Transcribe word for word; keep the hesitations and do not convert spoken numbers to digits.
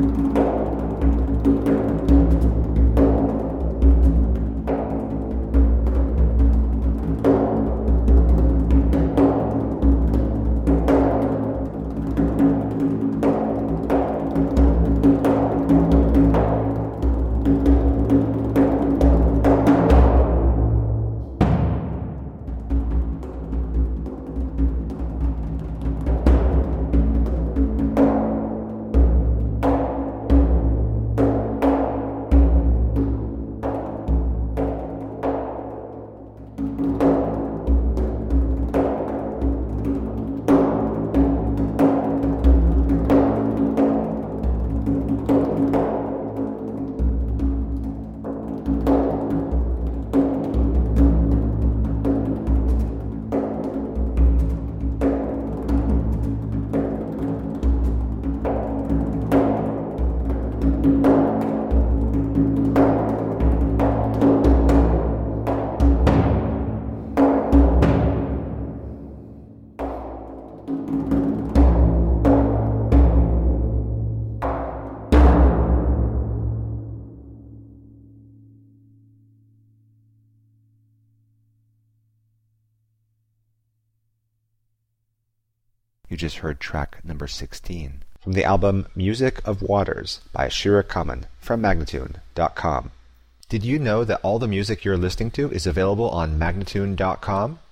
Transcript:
You just heard track number sixteen from the album Music of Waters by Shira Kamen from Magnatune dot com. Did you know that all the music you're listening to is available on Magnatune dot com?